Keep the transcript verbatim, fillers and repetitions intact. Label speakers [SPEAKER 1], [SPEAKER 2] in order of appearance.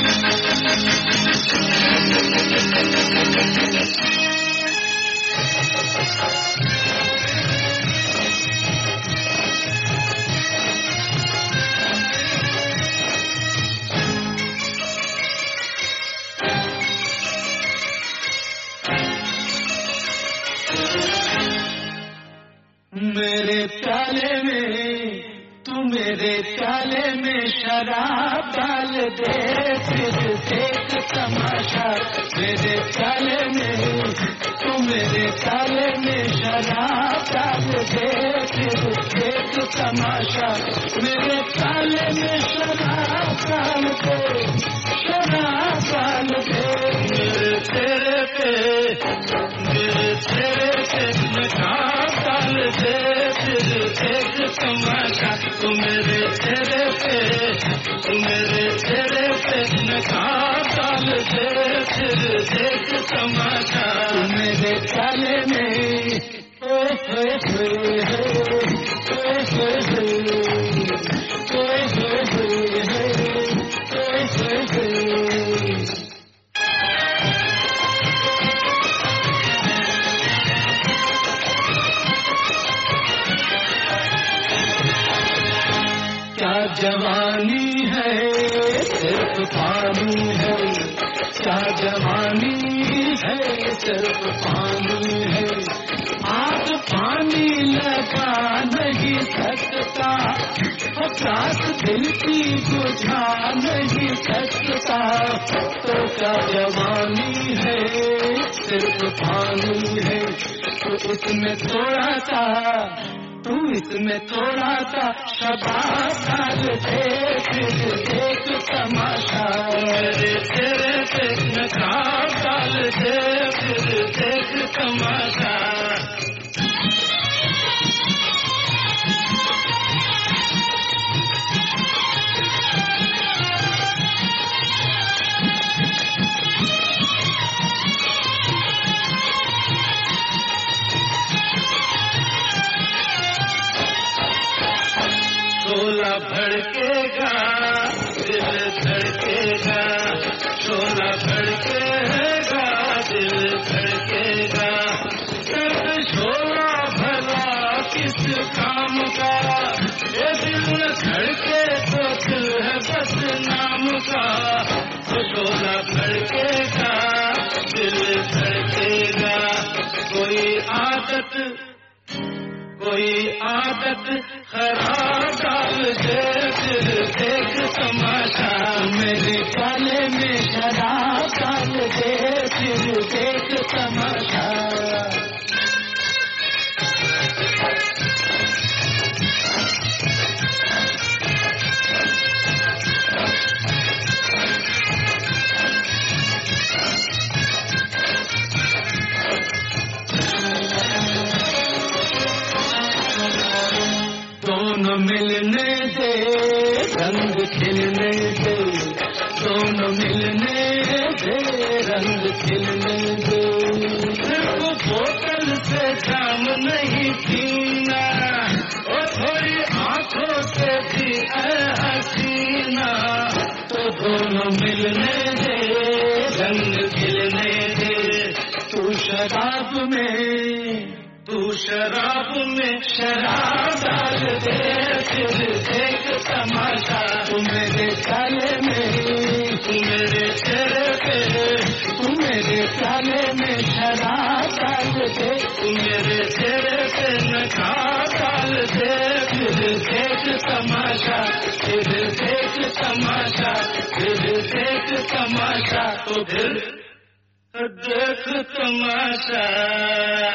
[SPEAKER 1] मेरे प्याले में तू मेरे प्याले में शराब डाल दे, फिर देख तमाशा। मेरे प्याले में तू मेरे प्याले में शराब डाल दे, फिर देख तमाशा। मेरे प्याले में शराब डाल दे, शराब डाल दे। मेरे तेरे पे मेरे तेरे पे नकाब डाल दे, फिर देख तमाशा। तू मेरे चेहरे पे तू मेरे चेहरे पे नकाब डाल दे, फिर देख तमाशा। तू मेरे प्याले में ओए होए होए ओए होए होए ओए होए होए ओए होए। क्या जवानी है सिर्फ पानी है, क्या जवानी है सिर्फ पानी है। आग पानी लगा नहीं सकता, प्यास दिल की बुझा नहीं सकता। तो क्या जवानी है सिर्फ पानी है। तो इसमें थोड़ा सा तू इसमें थोड़ा सा शबाब डाल दे, फिर देख तमाशा। मेरे तेरे पे नकाब डाल दे, फिर देख तमाशा। शोला भड़केगा दिल धड़केगा, शोला भड़केगा दिल धड़केगा। सब शोला भला किस काम का, ये दिल न धड़के तो दिल है बस नाम का। तो शोला भड़केगा दिल धड़केगा। कोई आदत कोई आदत खराब डाल दे, फिर देख तमाशा। मेरे प्याले में शराब डाल दे, फिर देख तमाशा। दोनों मिलने दे रंग खिलने दे, दोनों मिलने दे रंग खिलने दे। सिर्फ बोतल से जाम नहीं पीना, और थोड़ी आंखों से भी हसीना। तो दोनों मिलने दे रंग खिलने दे। तू शराब में तू शराब में शराब डाल दे, फिर देख तमाशा। तू मेरे प्याले में तू मेरे चेहरे पे तू मेरे प्याले में शराब डाल दे, तू मेरे चेहरे पे नकाब डाल दे, फिर देख तमाशा। फिर देख तमाशा फिर देख तमाशा। तो फिर देख तमाशा।